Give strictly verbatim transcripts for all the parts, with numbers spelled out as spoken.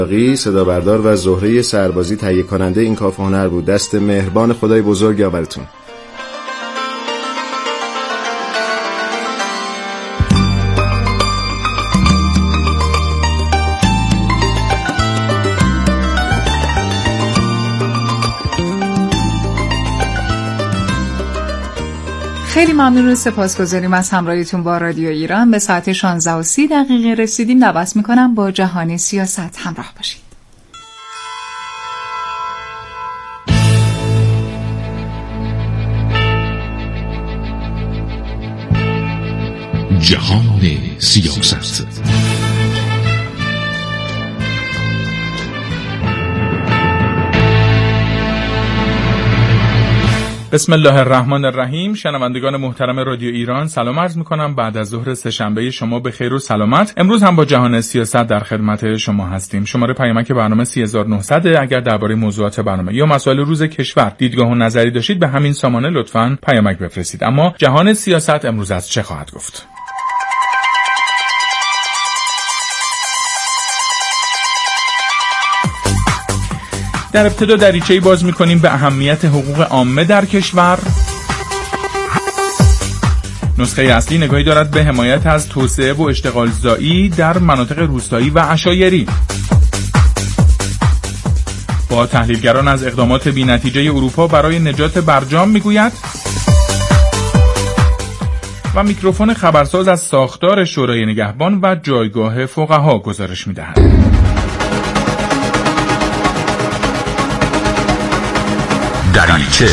صدا بردار و زهره سربازی تهیه کننده این کاف هنر بود. دست مهربان خدای بزرگ یاورتون. خیلی ممنون و سپاسگزاریم از همراهیتون با رادیو ایران. به ساعت شانزده و سی دقیقه رسیدیم. دعوت میکنم با جهان سیاست همراه باشید. جهان سیاست. بسم الله الرحمن الرحیم. شنوندگان محترم رادیو ایران سلام عرض میکنم. بعد از ظهر سه‌شنبه شما به خیر و سلامت. امروز هم با جهان سیاست در خدمت شما هستیم. شماره پیامک برنامه سی هزار و نهصد. اگر درباره موضوعات برنامه یا مسائل روز کشور دیدگاه و نظری داشتید به همین سامانه لطفاً پیامک بفرستید. اما جهان سیاست امروز از چه خواهد گفت؟ در ابتدا دریچه‌ای باز می‌کنیم به اهمیت حقوق عامه در کشور. نسخه اصلی نگاهی دارد به حمایت از توسعه و اشتغالزایی در مناطق روستایی و عشایری. با تحلیلگران از اقدامات بی‌نتیجه اروپا برای نجات برجام می‌گوید. و میکروفون خبرساز از ساختار شورای نگهبان و جایگاه فقها گزارش می‌دهد. دریچه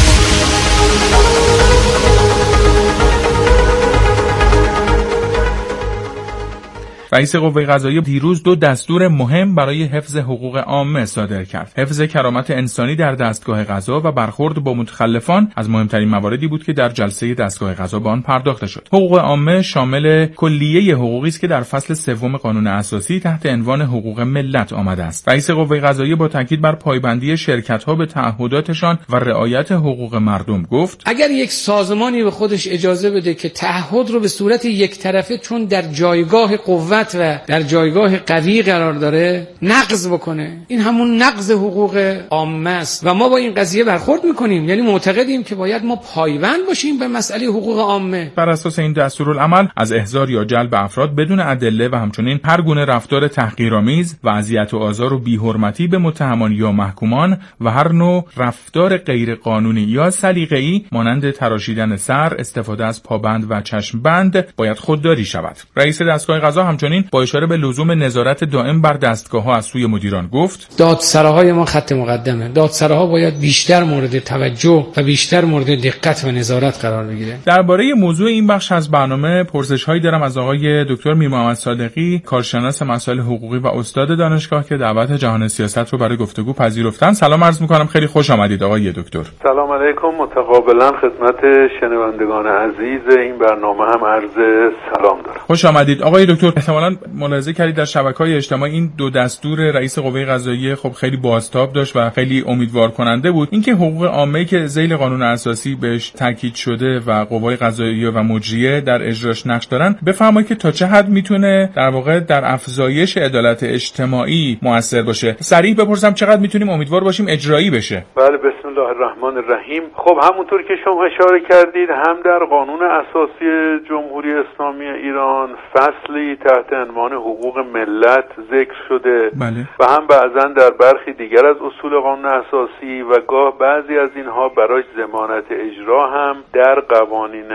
رئیس قوه قضاییه دیروز دو دستور مهم برای حفظ حقوق عامه صادر کرد. حفظ کرامت انسانی در دستگاه قضا و برخورد با متخلفان از مهمترین مواردی بود که در جلسه دستگاه قضا به آن پرداخته شد. حقوق عامه شامل کلیه حقوقی است که در فصل سوم قانون اساسی تحت عنوان حقوق ملت آمده است. رئیس قوه قضاییه با تاکید بر پایبندی شرکت‌ها به تعهداتشان و رعایت حقوق مردم گفت: اگر یک سازمانی به خودش اجازه بده که تعهد رو به صورت یک طرفه چون در جایگاه قوه و در جایگاه قوی قرار داره نقض بکنه، این همون نقض حقوق عامه است و ما با این قضیه برخورد میکنیم. یعنی معتقدیم که باید ما پایبند باشیم به مسئله حقوق عامه. بر اساس این دستورالعمل از احضار یا جلب افراد بدون ادله و همچنین هر گونه رفتار تحقیرآمیز و اذیت و آزار و بی‌حرمتی به متهمان یا محکومان و هر نوع رفتار غیر قانونی یا سلیقه‌ای مانند تراشیدن سر، استفاده از پابند و چشمبند باید خودداری شود. رئیس دستگاه قضا همچنین با اشاره به لزوم نظارت دائم بر دستگاه‌ها از سوی مدیران گفت: دادسراهای ما خط مقدمه. دادسراها باید بیشتر مورد توجه و بیشتر مورد دقت و نظارت قرار بگیره. درباره موضوع این بخش از برنامه پرسش‌هایی دارم از آقای دکتر میر محمد صادقی، کارشناس مسائل حقوقی و استاد دانشگاه که دعوت جهان سیاست رو برای گفتگو پذیرفتن. سلام عرض می‌کنم. خیلی خوش آمدید آقای دکتر. سلام علیکم. متقابلا خدمت شنوندگان عزیز این برنامه هم عرض سلام دارم. خوش آمدید آقای دکتر. احتمالاً ملاحظه کردید در شبکه‌های اجتماعی این دو دستور رئیس قوه قضاییه خب خیلی بازتاب داشت و خیلی امیدوار کننده بود. اینکه حقوق عامه‌ای که ذیل قانون اساسی بهش تاکید شده و قوای قضاییه و مجریه در اجراش نقش دارن، بفرمایید که تا چه حد میتونه در واقع در افزایش عدالت اجتماعی موثر باشه. صریح بپرسم چقدر میتونیم امیدوار باشیم اجرایی بشه؟ بله، بسم الله الرحمن الرحیم. خب همونطور که شما اشاره کردید هم در قانون اساسی جمهوری اسلامی ایران فصلی تحت عنوان حقوق ملت ذکر شده. بله. و هم بعضا در برخی دیگر از اصول قانون اساسی و گاه بعضی از اینها برای ضمانت اجرا هم در قوانین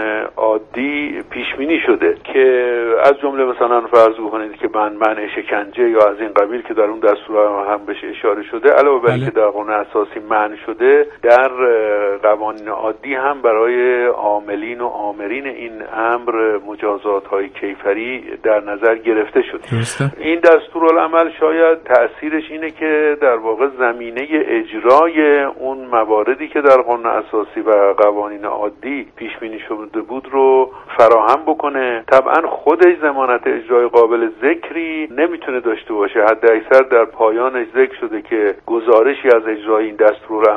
عادی پیش بینی شده که از جمله مثلا فرض بکنید که بند منع شکنجه یا از این قبیل که در اون دستور هم بهش اشاره شده، علاوه بر اینکه در قانون اساسی منع شده، در قوانین عادی هم برای عاملین و آمرین این امر مجازات های کیفری در نظر گرفته شده. درسته. این دستورالعمل شاید تأثیرش اینه که در واقع زمینه اجرای اون مواردی که در قانون اساسی و قوانین عادی پیش بینی شده بود رو فراهم بکنه. طبعا خودش ضمانت اجرای قابل ذکری نمیتونه داشته باشه. حد اکثر در پایانش ذکر شده که گزارشی از اجرای این دستورالعمل رو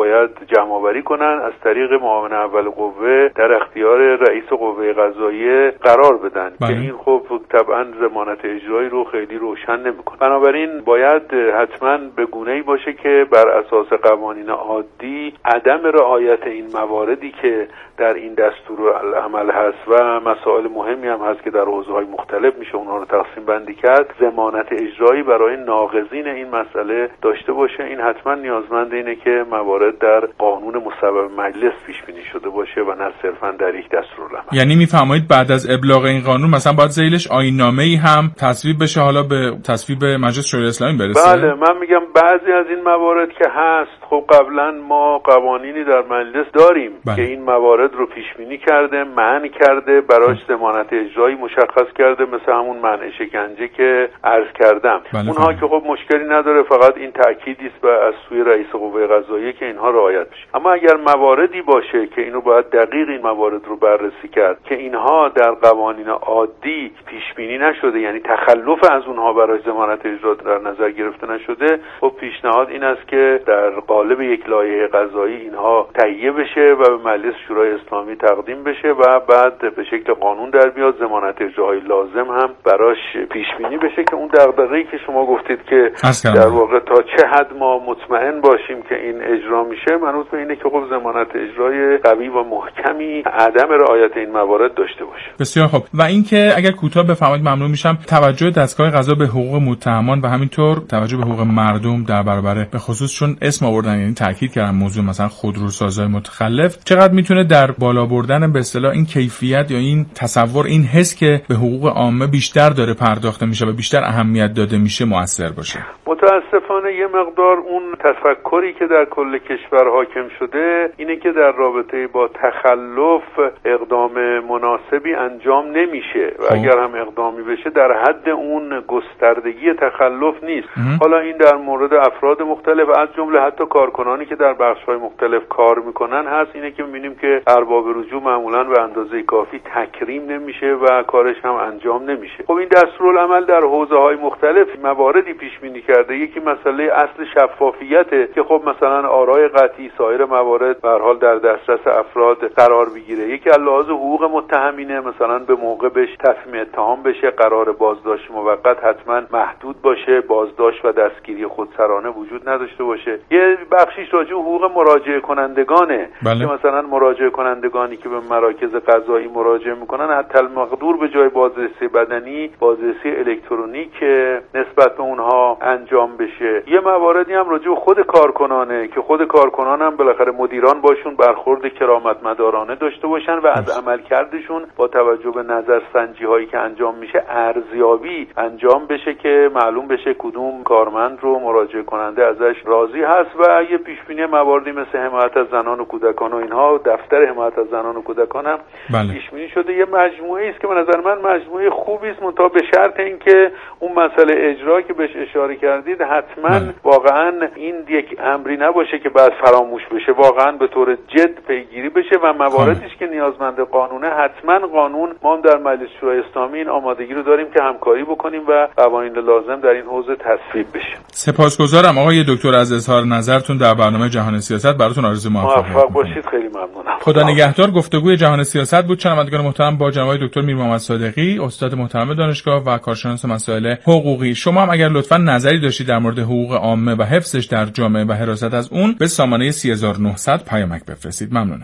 باید جمع آوری کنن، از طریق معاون اول قوه در اختیار رئیس قوه قضاییه قرار بدن بله. که این خب طبعا ضمانت اجرایی رو خیلی روشن نمیکنه. بنابراین باید حتما به گونه‌ای باشه که بر اساس قوانین عادی عدم رعایت این مواردی که در این دستورالعمل هست و مسائل مهمی هم هست که در حوزه‌های مختلف میشه اونها رو تقسیم بندی کرد، ضمانت اجرایی برای ناقضین این مسئله داشته باشه. این حتما نیازمند اینه که موارد در قانون مصوب مجلس پیش بینی شده باشه و نه صرفا در یک دستورالعمل. یعنی میفرمایید بعد از ابلاغ این قانون مثلا باید ذیلش آیین‌نامه‌ای هم تصویب بشه، حالا به تصویب مجلس شورای اسلامی برسه؟ بله، من میگم بعضی از این موارد که هست خب قبلا ما قوانینی در مجلس داریم بله. که این موارد رو پیش بینی کرده، منع کرده، براش ضمانت اجرایی مشخص کرده، مثل همون منع شکنجه که عرض کردم. بله اونها بله. که خب مشکلی نداره، فقط این تأکیدی است از سوی رئیس قوه قضاییه که اینها رعایت بشه. اما اگر مواردی باشه که اینو باید دقیق این موارد رو بررسی کرد که اینها در قوانین عادی پیش بینی نشده، یعنی تخلف از اونها برای ضمانت اجرا در نظر گرفته نشده، خب پیشنهاد این است که در قالب یک لایحه قضایی اینها تهیه بشه و به مجلس شورای اسلامی تقدیم بشه و بعد به شکل قانون در بیاد، ضمانت اجرایی لازم هم براش پیش بینی بشه که اون دغدغه‌ای که شما گفتید که در واقع تا چه حد ما مطمئن باشیم که این اجرا میشه، منوط به اینه که خب ضمانت اجرای قوی و محکمی عدم رعایت این موارد داشته باشه. بسیار خوب. و اینکه اگر کوتاه بفرمایید ممنون میشم، توجه دستگاه قضا به حقوق متهمان و همینطور توجه به حقوق مردم در برابر به خصوص چون اسم آوردن، یعنی تاکید کردن موضوع مثلا خودروسازهای متخلف چقدر میتونه در بالا بردن به اصطلاح این کیفیت یا این تصور، این حس که به حقوق عامه بیشتر داره پرداخته میشه و بیشتر اهمیت داده میشه موثر باشه؟ متاسفانه یه مقدار اون تفکری که در کل کشور حاکم شده اینه که در رابطه با تخلف اقدام مناسبی انجام نمیشه و اگر هم اقدامی بشه در حد اون گستردگی تخلف نیست. حالا این در مورد افراد مختلف از جمله حتی کارکنانی که در بخش‌های مختلف کار میکنن هست، اینه که میبینیم که ارباب رجوع معمولاً به اندازه کافی تکریم نمیشه و کارش هم انجام نمیشه. خب این دستورالعمل در حوزه‌های مختلف مواردی پیش بینی کرده. یکی مسئله اصل شفافیته که خب مثلا آرای قطعی سایر موارد به هر حال در دسترس افراد قرار بگیره. یکی لحاظ حقوق متهمینه، مثلا به موقع بهش تفهیم اتهام بشه، قرار بازداشت موقت حتما محدود باشه، بازداشت و دستگیری خودسرانه وجود نداشته باشه. یه بخشیش راجع به حقوق مراجعه کنندگانه بله. که مثلا مراجعه کنندگانی که به مراکز قضایی مراجعه میکنن حتی المقدور به جای بازرسی بدنی بازرسی الکترونیک نسبت به اونها انجام بشه. یه مواردی هم راجع به خود کارکنانه که خود کارکنان هم بالاخره مدیران باشون برخورد کرامت مدارانه داشته باشن و از عملکردشون با توجه به نظرسنجی هایی که انجام میشه ارزیابی انجام بشه که معلوم بشه کدوم کارمند رو مراجعه کننده ازش راضی هست. و یه پیش بینی مواردی مثل حمایت از زنان و کودکان و اینها، دفتر حمایت از زنان و کودکان هم بله. پیش بینی شده. یه مجموعه است که به نظر من مجموعه خوبی است، منتها به شرط اینکه اون مسئله اجرا که بهش اشاره کردید حتما بله. واقعا این یک امری نباشه که بعد فراموش بشه، واقعا به طور جد پیگیری بشه و مواردیش که نیازمند قانونه حتما قانون ما در مجلس شورای اسلامی این آمادگی رو داریم که همکاری بکنیم و قوانین لازم در این حوزه تصویب بشه. سپاسگزارم آقای دکتر از اظهار نظرتون در برنامه جهان سیاست. براتون آرزوی موفقیت. موفق باشید. خیلی ممنونم. خدا نگهدار. گفتگوی جهان سیاست بود. شنوندگان محترم با جناب دکتر میر محمد صادقی، استاد محترم دانشگاه و کارشناس مسائل حقوقی. شما هم اگر لطفاً نظری داشتید در مورد حقوق عامه و حفظش در جامعه و حراست از اون به سامانه سه هزار و نهصد پیامک بفرستید. ممنونم.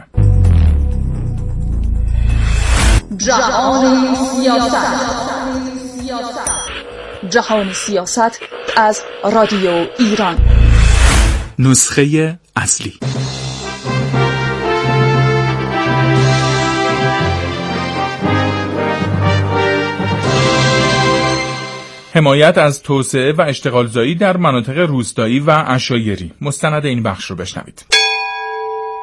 جهان سیاست. جهان سیاست از رادیو ایران. نسخه اصلی. حمایت از توسعه و اشتغالزایی در مناطق روستایی و عشایری. مستند این بخش رو بشنوید.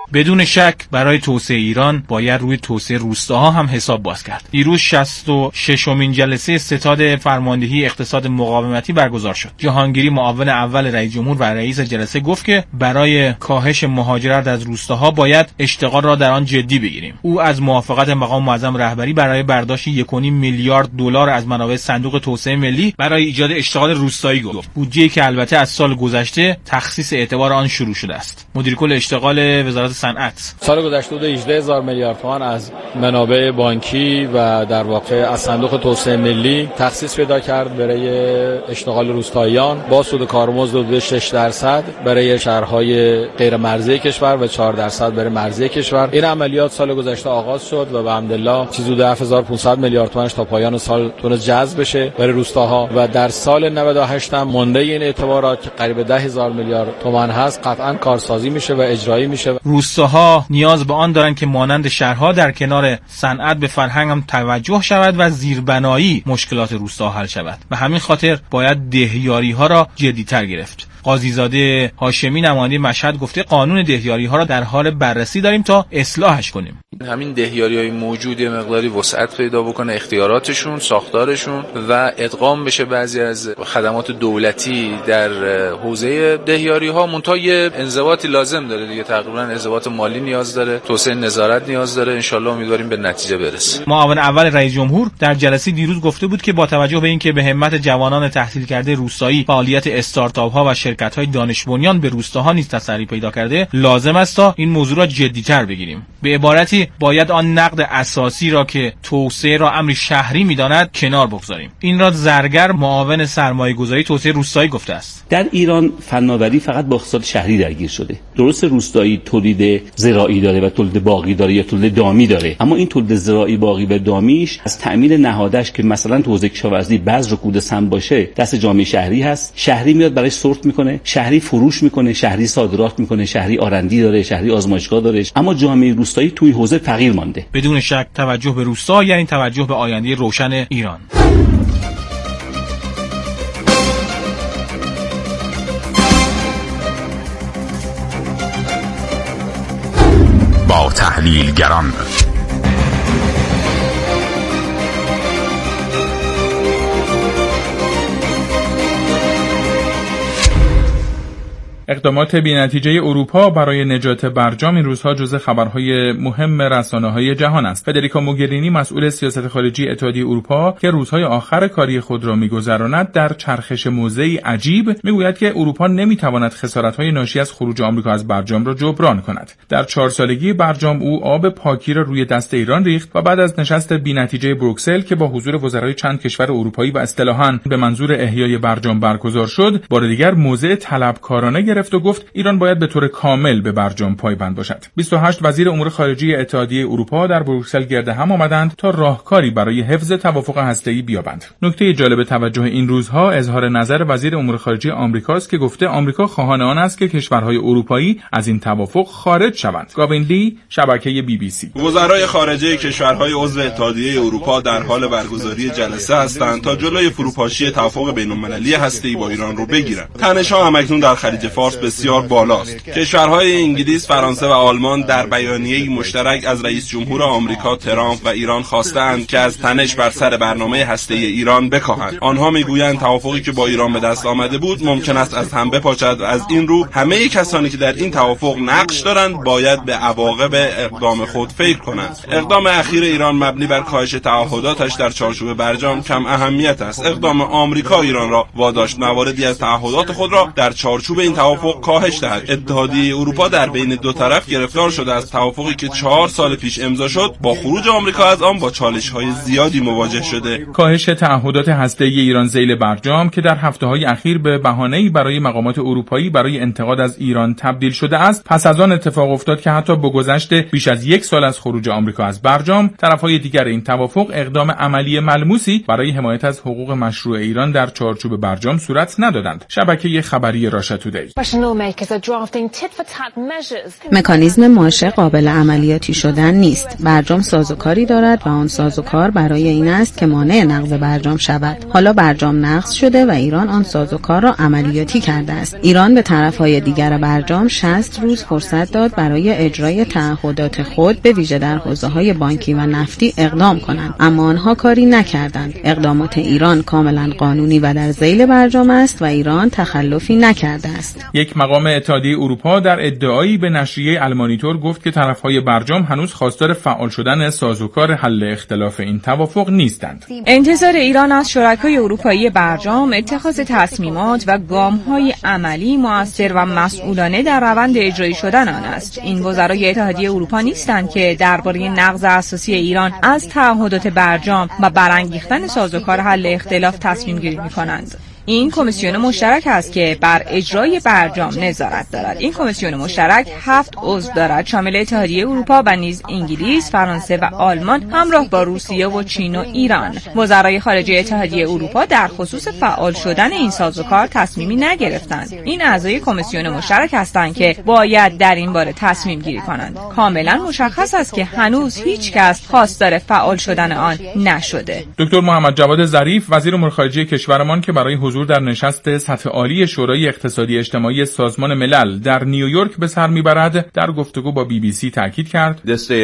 بدون شک برای توسعه ایران باید روی توسعه روستاها هم حساب باز کرد. دیروز شصت و ششمین جلسه ستاد فرماندهی اقتصاد مقاومتی برگزار شد. جهانگیری معاون اول رئیس جمهور و رئیس جلسه گفت که برای کاهش مهاجرت از روستاها باید اشتغال را در آن جدی بگیریم. او از موافقت مقام معظم رهبری برای برداشت یک و نیم میلیارد دلار از منابع صندوق توسعه ملی برای ایجاد اشتغال روستایی گفت. بودجه‌ای که البته از سال گذشته تخصیص اعتبار آن شروع شده است. مدیر کل اشتغال وزارت صنعت سال گذشته حدود هجده هزار میلیارد تومان از منابع بانکی و در واقع از صندوق توسعه ملی تخصیص پیدا کرد برای اشتغال روستاییان با سود کارمزد حدود شش درصد برای شهرهای غیر مرزی کشور و چهار درصد برای مرزی کشور. این عملیات سال گذشته آغاز شد و به حمدالله چیزی حدود هفت هزار و پانصد میلیارد تومانش تا پایان سال تونست جذب بشه برای روستاها و در سال نود و هشت هم مانده این اعتبارات که قریب ده هزار میلیارد تومان هست قطعاً کارسازی میشه و اجرایی میشه. روستاها نیاز به آن دارند که مانند شهرها در کنار صنعت به فرهنگ هم توجه شود و زیربنایی مشکلات روستا حل شود و همین خاطر باید دهیاری ها را جدی‌تر گرفت. قاضیزاده هاشمی نماینده مشهد گفته قانون دهیاری ها را در حال بررسی داریم تا اصلاحش کنیم. همین دهیاری های موجود یه مقداری وسعت پیدا بکنه، اختیاراتشون، ساختارشون و ادغام بشه بعضی از خدمات دولتی در حوزه دهیاری ها. منتها یه انضباطی لازم داره دیگه، تقریبا انضباط مالی نیاز داره، توسعه نظارت نیاز داره. انشالله امیدواریم به نتیجه برسیم. معاون اول رئیس جمهور در جلسه دیروز گفته بود که با توجه به اینکه به همت جوانان تحصیل کرده روستایی فعالیت استارتاپ ها و شرکت‌های دانش بنیان به روستاها نیز تسری پیدا کرده، لازم است تا این موضوع را جدی‌تر بگیریم. به عبارتی باید آن نقد اساسی را که توسعه را امری شهری می‌داند کنار بگذاریم. این را زرگر معاون سرمایه‌گذاری توسعه روستایی گفته است. در ایران فناوری فقط با اقتصاد شهری درگیر شده. درست روستایی تولید زراعی داره و تولید باغی داره یا تولید دامی داره، اما این تولید زراعی باغی و دامیش از تأمین نهادش که مثلا تو حوزه کشاورزی بذر و کوده سم باشه دست جامعه شهری هست. شهری میاد برای سورت میکنه، شهری فروش میکنه، شهری صادرات میکنه، شهری آرندی داره، شهری آزمایشگاه داره، اما جامعه روستایی توی حوزه فقیر مانده. بدون شک توجه به روستا یعنی توجه به آینده روشن ایران. با تحلیلگران اقدامات بی‌نتیجه اروپا برای نجات برجام این روزها جزو خبرهای مهم رسانه‌های جهان است. فدریکا موگرینی مسئول سیاست خارجی اتحادیه اروپا که روزهای آخر کاری خود را می‌گذراند در چرخش موضعی عجیب می‌گوید که اروپا نمی‌تواند خسارت‌های ناشی از خروج آمریکا از برجام را جبران کند. در چهار سالگی برجام او آب پاکی را روی دست ایران ریخت و بعد از نشست بی‌نتیجه بروکسل که با حضور وزرای چند کشور اروپایی و اصطلاحاً به منظور احیای برجام برگزار شد، بار دیگر موضع طلبکارانه گرفت و گفت ایران باید به طور کامل به برجام پایبند باشد. بیست و هشت وزیر امور خارجه اتحادیه اروپا در بروکسل گرد هم آمدند تا راهکاری برای حفظ توافق هسته‌ای بیابند. نکته جالب توجه این روزها اظهار نظر وزیر امور خارجه آمریکاست که گفته آمریکا خواهان آن است که کشورهای اروپایی از این توافق خارج شوند. گاوین لی، شبکه بی بی سی. وزرای خارجه کشورهای عضو اتحادیه اروپا در حال برگزاری جلسه هستند تا جلوی فروپاشی توافق بین‌المللی هسته‌ای با ایران رو بگیرند. تنش‌ها هم اکنون در خلیج فارس بسیار بالاست. کشورهای انگلیس، فرانسه و آلمان در بیانیه‌ای مشترک از رئیس جمهور آمریکا ترامپ و ایران خواستند که از تنش بر سر برنامه هسته‌ای ایران بکاهند. آنها میگویند توافقی که با ایران به دست آمده بود ممکن است از هم بپاچد و از این رو همه کسانی که در این توافق نقش دارند باید به عواقب اقدام خود فکر کنند. اقدام اخیر ایران مبنی بر کاهش تعهداتش در چارچوب برجام کم اهمیت است. اقدام آمریکا ایران را واداشت مواردی از تعهدات خود را در چارچوب این توافق کاهش دهد. اتحادیه اروپا در بین دو طرف گرفتار شده از توافقی که چهار سال پیش امضا شد. با خروج آمریکا از آن با چالش‌های زیادی مواجه شده. کاهش تعهدات هسته‌ای ایران ذیل برجام که در هفته‌های اخیر به بهانه‌ای برای مقامات اروپایی برای انتقاد از ایران تبدیل شده است، پس از آن اتفاق افتاد که حتی با گذشت بیش از یک سال از خروج آمریکا از برجام، طرف‌های دیگر این توافق اقدام عملی ملموسی برای حمایت از حقوق مشروع ایران در چارچوب برجام صورت ندادند. شبکه خبری راشا تودی. مکانیزم ماشه قابل عملیاتی شدن نیست. برجام سازوکاری دارد و آن سازوکار برای این است که مانع نقض برجام شود. حالا برجام نقض شده و ایران آن سازوکار را عملیاتی کرده است. ایران به طرفهای دیگر برجام شصت روز فرصت داد برای اجرای تعهدات خود به ویژه در حوزه‌های بانکی و نفتی اقدام کنند، اما آنها کاری نکردند. اقدامات ایران کاملا قانونی و در ذیل برجام است و ایران تخلفی نکرده است. یک مقام اتحادیه اروپا در ادعایی به نشریه المانیتور گفت که طرفهای برجام هنوز خواستار فعال شدن سازوکار حل اختلاف این توافق نیستند. انتظار ایران از شرکای اروپایی برجام اتخاذ تصمیمات و گام‌های عملی مؤثر و مسئولانه در روند اجرایی شدن آن است. این وزرای اتحادیه اروپا نیستند که درباره نقض اساسی ایران از تعهدات برجام و برانگیختن سازوکار حل اختلاف تصمیم گیری می‌کنند. این کمیسیون مشترک است که بر اجرای برجام نظارت دارد. این کمیسیون مشترک هفت عضو دارد، شامل اتحادیه اروپا و نیز انگلیس، فرانسه و آلمان همراه با روسیه و چین و ایران. وزرای خارجه اتحادیه اروپا در خصوص فعال شدن این سازوکار تصمیمی نگرفتند. این اعضای کمیسیون مشترک هستند که باید در این باره تصمیم گیری کنند. کاملا مشخص است که هنوز هیچ کس خواستار فعال شدن آن نشده. دکتر محمد جواد ظریف وزیر امور خارجه کشورمان که برای حضور در نشست سطح عالی شورای اقتصادی اجتماعی سازمان ملل در نیویورک به سر میبرد، در گفتگو با بی بی سی تاکید کرد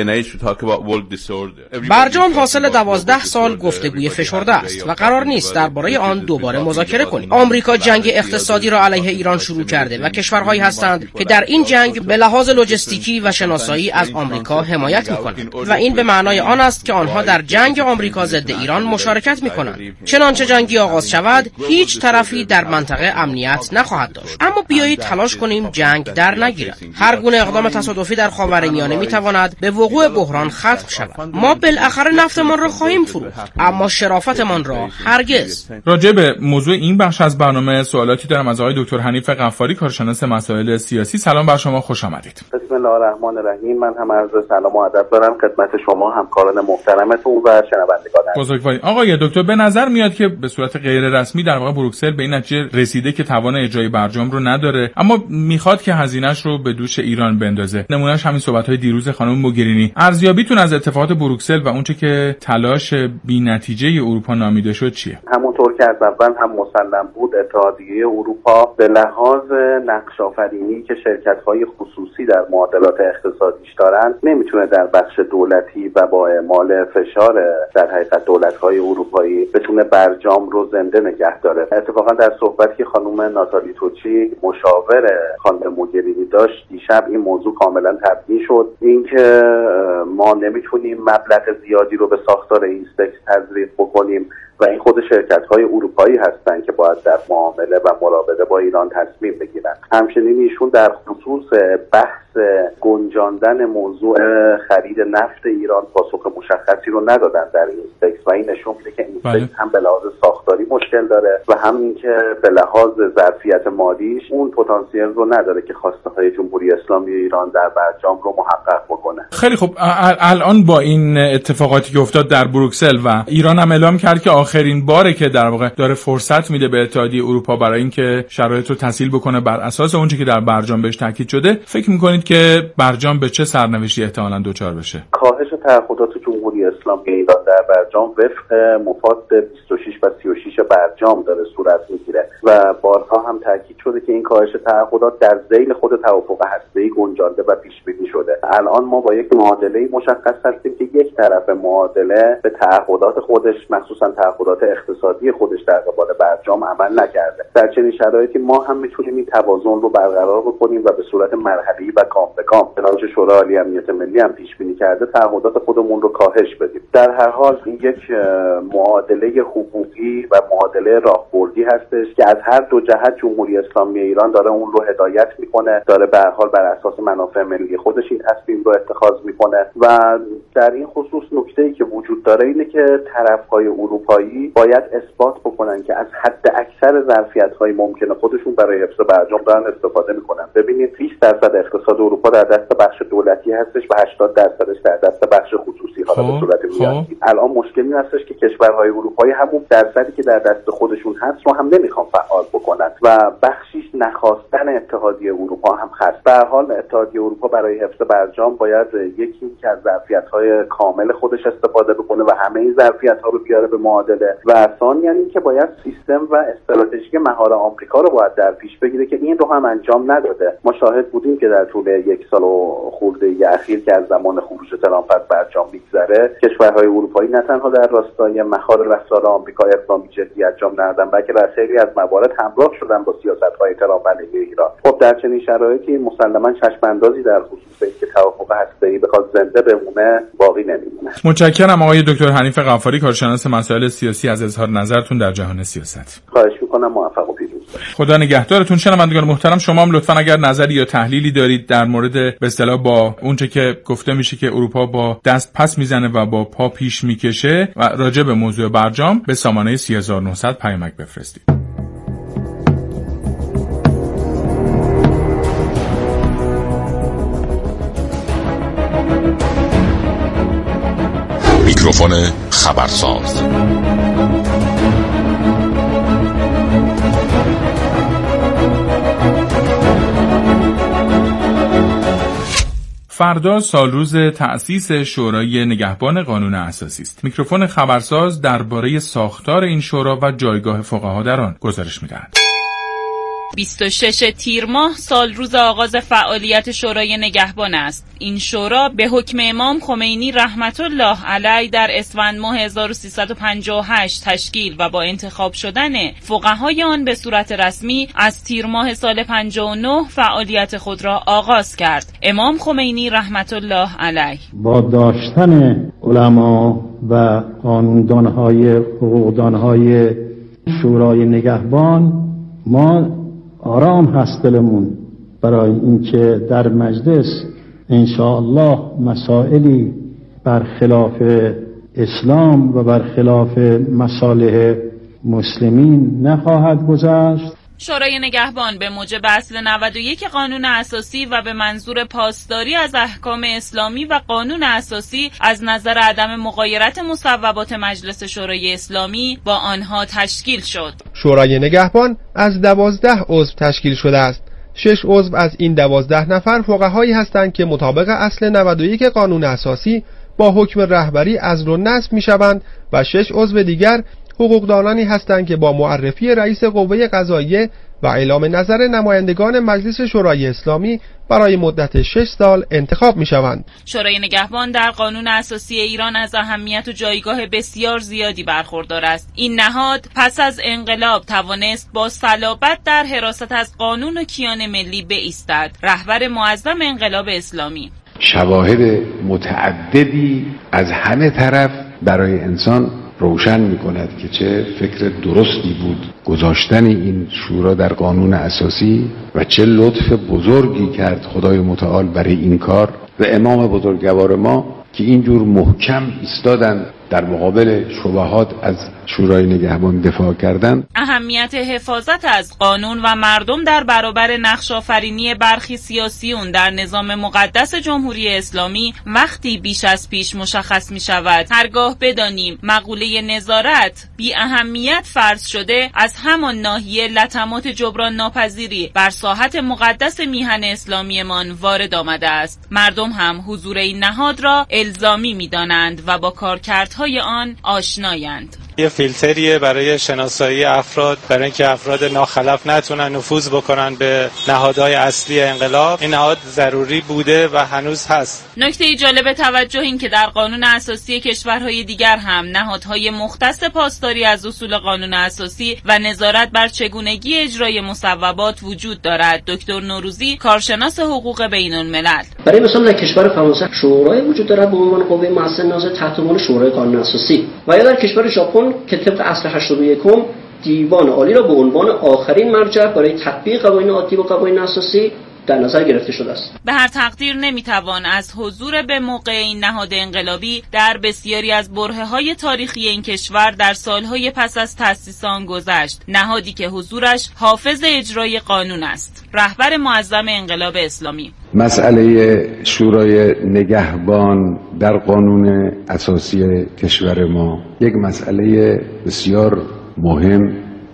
برجام حاصل دوازده سال گفتگوی فشرده است و قرار نیست درباره آن دوباره مذاکره کنیم. آمریکا جنگ اقتصادی را علیه ایران شروع کرده و کشورهایی هستند که در این جنگ به لحاظ لوجستیکی و شناسایی از آمریکا حمایت میکنند و این به معنای آن است که آنها در جنگ آمریکا ضد ایران مشارکت میکنند. چنانچه جنگی آغاز شود، هیچ طرفی در منطقه امنیت نخواهد داشت. اما بیایید تلاش کنیم جنگ در نگیرد. هر گونه اقدام تصادفی در خاورمیانه میتواند به وقوع بحران ختم شود. ما بالاخره نفتمان را خواهیم فروخت، اما شرافتمان را هرگز. راجع به موضوع این بخش از برنامه سوالاتی دارم از آقای دکتر حنیف غفاری، کارشناس مسائل سیاسی. سلام بر شما، خوش آمدید. بسم الله الرحمن الرحیم. من هم عرض سلام و ادب دارم خدمت شما، همکاران محترمتون و شنوندگان. بزرگواری آقای دکتر، به نظر میاد که به صورت غیر رسمی در واقع بروکسل به این نتیجه رسیده که توان اجرای برجام رو نداره، اما میخواد که هزینه‌اش رو به دوش ایران بندازه. نمونهش همین صحبت‌های دیروز خانم موگرینی. ارزیابیتون از اتفاقات بروکسل و اونچه که تلاش بی‌نتیجه اروپا نامیده شد چیه؟ همونطور که از اول هم مسلم بود، اتحادیه اروپا به لحاظ نقش آفرینی که شرکت‌های خصوصی در معادلات اقتصادیش دارن، نمیتونه در بخش دولتی و با اعمال فشار در حقیقت دولت‌های اروپایی بتونه برجام رو زنده نگه داره. اتفاقا در صحبتی که خانم ناتالی توچی مشاور خانم موگرینی داشت دیشب این موضوع کاملا تبیین شد، اینکه ما نمیتونیم مبلغ زیادی رو به ساختار اینستکس تزریق بکنیم و این خود شرکت‌های اروپایی هستند که باید در معامله و مراوده با ایران تصمیم بگیرن. همچنین ایشون در خصوص بحث گنجاندن موضوع خرید نفت ایران پاسخ مشخصی رو ندادن در اینستکس و این نشون میده که اینستکس هم به لحاظ ساختاری مشکل داره و هم اینکه به لحاظ ظرفیت مالیش اون پتانسیل رو نداره که خواسته های جمهوری اسلامی ایران در برجام رو محقق بکنه. خیلی خوب، الان با این اتفاقاتی که افتاد در بروکسل و ایران هم اعلام کرد که آخرین باره که در واقع داره فرصت میده به اتحادیه اروپا برای اینکه شرایط رو تسهیل بکنه بر اساس اونچه که در برجام بهش تاکید شده، فکر میکنید که برجام به چه سرنوشتی احتمالاً دوچار بشه؟ کاهش تعهدات جمهوری اسلامی ایران در برجام وفق مفاد بیست و شش و سی و شش برجام داره صورت میگیره و بارها هم تاکید شده که این کاهش تعهدات در ذیل خود توافق هسته‌ای گنجانده و پیش بینی شده. الان ما با یک معادله مشخص هستیم که یک طرف معادله به تعهدات خودش، مخصوصا تعهدات اقتصادی خودش در قبال برجام عمل نکرده. در چنین شرایطی ما هم میتونیم این توازن رو برقرار بکنیم و به صورت مرحله‌ای و گام به گام چنانچه شورای عالی امنیت ملی هم پیش بینی کرده تعهدات خودمون رو کاهش بدیم. در هر حال این یک معادله حقوقی و معادله راهبردی هستش که از هر دو جهت جمهوری اسلامی ایران داره اون رو هدایت میکنه، داره به هر حال بر اساس منافع ملی خودش این تصمیم رو اتخاذ میکنه و در این خصوص نکته‌ای که وجود داره اینه که طرف‌های اروپایی باید اثبات بکنن که از حد اکثر ظرفیت‌های ممکن خودشون برای حفظ برجام دارن استفاده میکنن. ببینید بیست درصد اقتصاد اروپا در دست بخش دولتی هستش و هشتاد درصدش در دست بخش خصوصی، حالا به صورت میانگین. الان مشکلی هستش که کشورهای اروپایی همون درصدی که در دست خودشون هست رو هم نمیخوان فعال بکنن و بخشیش نخواستن اتحادیه اروپا هم هست. به هر حال اتحادیه اروپا برای حفظ برجام باید یکی این که از ظرفیت‌های کامل خودش استفاده بکنه و همه این ظرفیت‌ها رو بیاره به معادله و ثانیاً این که باید سیستم و استراتژی مهار آمریکا رو باید در پیش بگیره که این رو هم انجام نداده. ما شاهد بودیم که در طول یک سال و خورده اخیر که از زمان خروج ترامپ از برجام میگذره، کشورهای اروپایی نه تنها در راستای مهار رفتار آمریکا اقدامی جدی انجام ندادن، بلکه در خیلی از موارد همراه شدن با سیاست‌های ترامپ علیه ایران. خب در چنین شرایطی مسلماً چشم‌اندازی در خصوص اینکه توافق هسته‌ای بخواد زنده بمونه باقی نمیمونه. متشکرم آقای دکتر حنیف غفاری، کارشناس مسائل سیاسی، از اظهار نظرتون در جهان سیاست. خواهش می‌کنم. موفق و پیروز باشید. خدا نگهدارتون. شنوندگان محترم، شما هم لطفاً اگر نظری یا تحلیلی دارید در مورد به اصطلاح با اونچه که گفته میشه که اروپا با دست پس میزنه و با پا پیش میکشه و راجع به موضوع برجام به سامانه سی هزار و نهصد پیامک بفرستید. میکروفون خبرساز. فردا سالروز تأسیس شورای نگهبان قانون اساسی است. میکروفون خبرساز درباره ساختار این شورا و جایگاه فقها در آن گزارش می‌دهد. بیست و شش تیر ماه سال روز آغاز فعالیت شورای نگهبان است. این شورا به حکم امام خمینی رحمت الله علیه در اسفند ماه هزار و سیصد و پنجاه و هشت تشکیل و با انتخاب شدن فقهای آن به صورت رسمی از تیر ماه سال پنجاه و نه فعالیت خود را آغاز کرد. امام خمینی رحمت الله علیه با داشتن علما و قانوندانهای حقوقدانهای شورای نگهبان ما آرام هست دلمون برای اینکه در مجلس انشاءالله مسائلی برخلاف اسلام و برخلاف مصالح مسلمین نخواهد گذشت. شورای نگهبان به موجب اصل نود و یک قانون اساسی و به منظور پاسداری از احکام اسلامی و قانون اساسی از نظر عدم مغایرت مصوبات مجلس شورای اسلامی با آنها تشکیل شد. شورای نگهبان از دوازده عضو تشکیل شده است. شش عضو از این دوازده نفر فقهایی هستند که مطابق اصل نود و یک قانون اساسی با حکم رهبری عزل و نصب می‌شوند و شش عضو دیگر حقوقدانانی هستند که با معرفی رئیس قوه قضاییه و اعلام نظر نمایندگان مجلس شورای اسلامی برای مدت شش سال انتخاب می شوند. شورای نگهبان در قانون اساسی ایران از اهمیت و جایگاه بسیار زیادی برخوردار است. این نهاد پس از انقلاب توانست با صلابت در حراست از قانون و کیان ملی بایستد. رهبر معظم انقلاب اسلامی شواهد متعددی از همه طرف برای انسان روشن می کند که چه فکر درستی بود گذاشتن این شورا در قانون اساسی و چه لطف بزرگی کرد خدای متعال برای این کار و امام بزرگوار ما که اینجور محکم ایستادن در مقابل شبهات از شورای نگهبان دفاع کردند. اهمیت حفاظت از قانون و مردم در برابر نقش آفرینی برخی سیاسیون در نظام مقدس جمهوری اسلامی وقتی بیش از پیش مشخص می شود. هرگاه بدانیم مقوله نظارت بی اهمیت فرض شده، از همان ناحیه لطمات جبران ناپذیری بر ساحت مقدس میهن اسلامیمان وارد آمده است. مردم هم حضور این نهاد را الزامی می دانند و با کارکردهای آن آشنایند. یه فیلتریه برای شناسایی افراد، برای اینکه افراد ناخلف نتونن نفوذ بکنن به نهادهای اصلی انقلاب. این نهاد ضروری بوده و هنوز هست. نکته جالب توجه این که در قانون اساسی کشورهای دیگر هم نهادهای مختص پاسداری از اصول قانون اساسی و نظارت بر چگونگی اجرای مصوبات وجود دارد. دکتر نوروزی، کارشناس حقوق بین الملل: برای مثلا در کشور فرانسه شورای وجود دارد به عنوان قوه مؤسسه ناظر تحت عنوان شورای قانون اساسی، و یا در کشور ژاپن که طبق اصل هشتاد و یک دیوان عالی را به عنوان آخرین مرجع برای تطبیق قوانین عادی و قوانین اساسی در نظر گرفته شده است. به هر تقدیر نمیتوان از حضور به موقع این نهاد انقلابی در بسیاری از برهه‌های تاریخی این کشور در سالهای پس از تأسیس آن گذشت. نهادی که حضورش حافظ اجرای قانون است. رهبر معظم انقلاب اسلامی: مسئله شورای نگهبان در قانون اساسی کشور ما یک مسئله بسیار مهم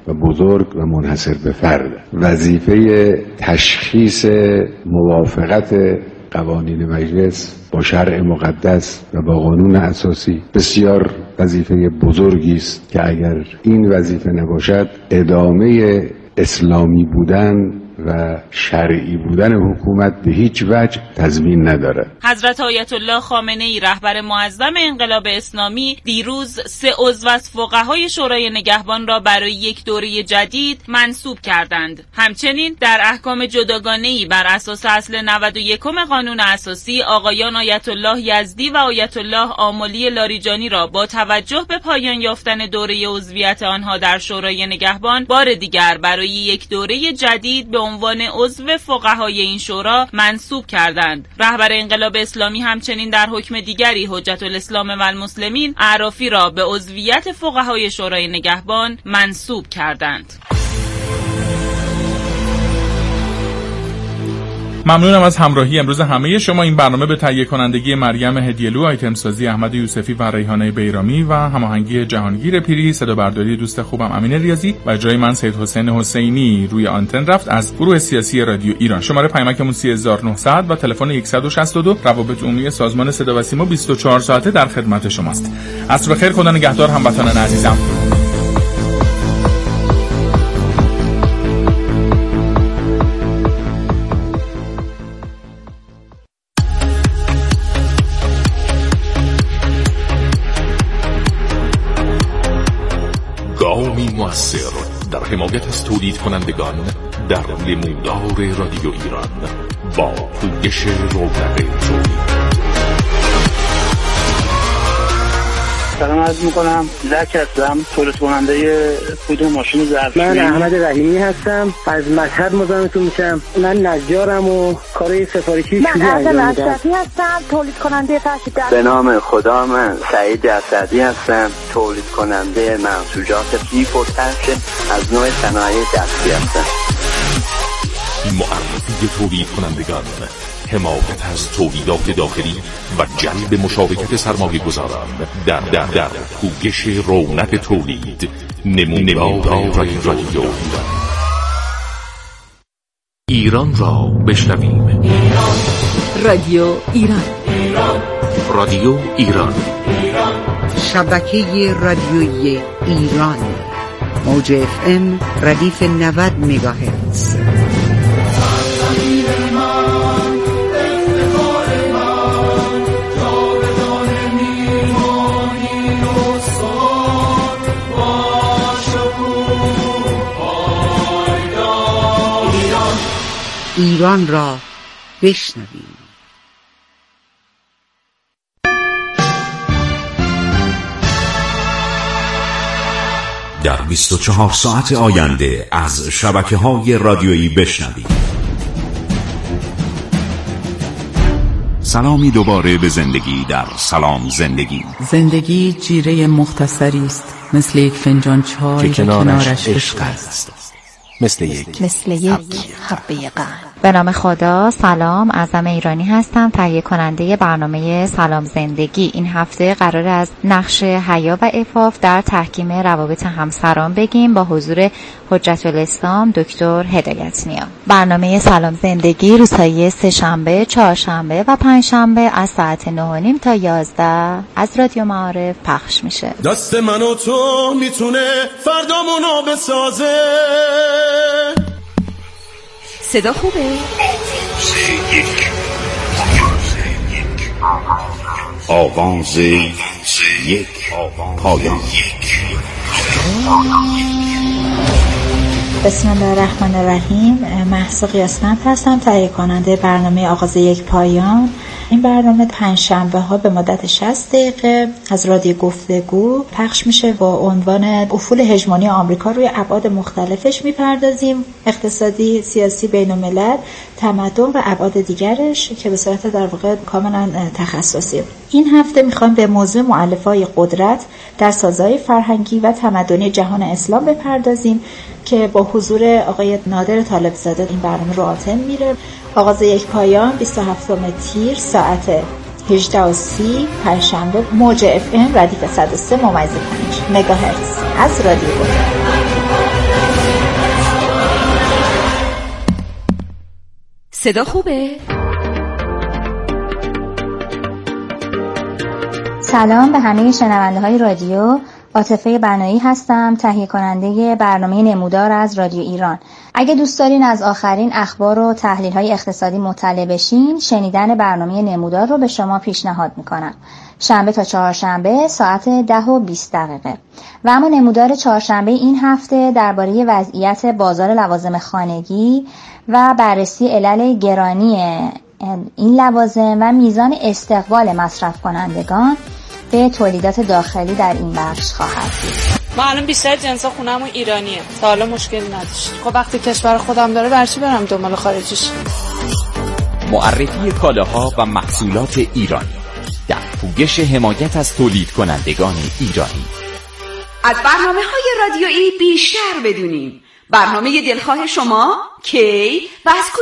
و بزرگ و منحصر به فرد. وظیفه تشخیص موافقت قوانین مجلس با شرع مقدس و با قانون اساسی بسیار وظیفه بزرگی است که اگر این وظیفه نباشد ادامه اسلامی بودن و شرعی بودن حکومت به هیچ وجه تضمین ندارد. حضرت آیت الله خامنه‌ای رهبر معظم انقلاب اسلامی دیروز سه عضو از فقهای شورای نگهبان را برای یک دوره جدید منصوب کردند. همچنین در احکام جداگانه‌ای بر اساس اصل نود و یکم قانون اساسی آقایان آیت الله یزدی و آیت الله آملی لاریجانی را با توجه به پایان یافتن دوره عضویت آنها در شورای نگهبان بار دیگر برای یک دوره جدید به عنوان عضو فقهای این شورا منصوب کردند. رهبر انقلاب اسلامی همچنین در حکم دیگری حجت الاسلام و المسلمین اعرافی را به عضویت فقهای شورای نگهبان منصوب کردند. ممنونم از همراهی امروز همه شما. این برنامه به تهیه کنندگی مریم هدیه‌لو، آیتم سازی احمد یوسفی و ریحانه بیرامی و هماهنگی جهانگیر پیری، صدا برداری دوست خوبم امین ریاضی و جای من سید حسین حسینی روی آنتن رفت از گروه سیاسی رادیو ایران. شماره پیامکمون سه هزار و نهصد و تلفن صد و شصت و دو. روابط عمومی سازمان صدا و سیما بیست و چهار ساعته در خدمت شماست. عصر بخیر، خدا نگهدار هموطنان عزیزم. گامی مؤثر در حمایت از تولید کنندگان در نمودار رادیو ایران با پویش رونق تولید. سلام عرض میکنم، زک هستم، تولید کننده کود ماشین ظرفشویی. من احمد رحیمی هستم، از مشهد مزاحمتون میشم. من نجارم و کارهای سفارشی شویی انجام میدم. من اشرفی هستم، تولید کننده فرش دست. به نام خدا، من سعید اسدی هستم، تولید کننده منسوجات کیف و ترش از نوع صنایع دستی هستم. معرفی تولید کنندگان، حمایت از تولیدات داخلی و جلب مشارکت سرمایه گذاران در در در پویش رونق تولید. نمودار رادیو ایران را بشنویم. رادیو ایران، رادیو ایران، شبکه رادیویی ایران، موج اف ام ردیف نود مگاهرتز. ایران را بشنویم. در بیست و چهار ساعت آینده از شبکه‌های رادیویی بشنوید. سلامی دوباره به زندگی در سلام زندگی. زندگی جیره مختصری است، مثل یک فنجان چای که کنارش عشق است، مثل یک مثل یک حبه قند. به نام خدا، سلام، اعظم ایرانی هستم، تهیه کننده برنامه سلام زندگی. این هفته قرار از نقش حیا و عفاف در تحکیم روابط همسران بگیم با حضور حجت الاسلام دکتر هدایت نیا. برنامه سلام زندگی روزهای سه شنبه، چهارشنبه و پنج شنبه از ساعت نه و نیم تا یازده از رادیو معارف پخش میشه. دست من و تو میتونه فردامونو بسازه. صدا خوبه؟ آواز یک پایان. بسم الله الرحمن الرحیم. مهسا قیاسفند هستم، تهیه کننده برنامه آغاز یک پایان. این برنامه پنج شنبه ها به مدت شصت دقیقه از رادیو گفتگو پخش میشه. با عنوان افول هژمونی آمریکا روی ابعاد مختلفش میپردازیم، اقتصادی، سیاسی، بین الملل، تمدن و ابعاد دیگرش که به صورت در واقع کاملا تخصصی. این هفته میخوام به موضوع مؤلفه‌های قدرت در سازهای فرهنگی و تمدنی جهان اسلام بپردازیم که با حضور آقای نادر طالبزاده این برنامه رو آتم میره. آغاز یک پایان بیست و هفتم تیر ساعت هجده و سی پنجشنبه، موج اف ام ردیف صد و سه ممیز پنج مگاهرتز از رادیو گفتگو. صدا خوبه؟ سلام به همه شنونده های رادیو. عاطفه بنایی هستم، تهیه کننده برنامه نمودار از رادیو ایران. اگه دوست دارین از آخرین اخبار و تحلیل های اقتصادی مطلع بشین، شنیدن برنامه نمودار رو به شما پیشنهاد میکنم. شنبه تا چهارشنبه ساعت ده و بیست دقیقه. و اما نمودار چهارشنبه این هفته درباره وضعیت بازار لوازم خانگی و بررسی علل گرانی این لوازم و میزان استقبال مصرف کنندگان به تولیدات داخلی در این بخش خواهد بود. ما الان بیشتر جنسا خونمون ایرانیه. تا حالا مشکلی نداشت. خب وقتی کشور خودم داره برای چی برم دنبال خارجیش؟ معرفی کالاها و محصولات ایرانی در پوگش حمایت از تولید کنندگان ایرانی. از برنامه‌های رادیویی بیشتر بدونیم. برنامه دلخواه شما کی و از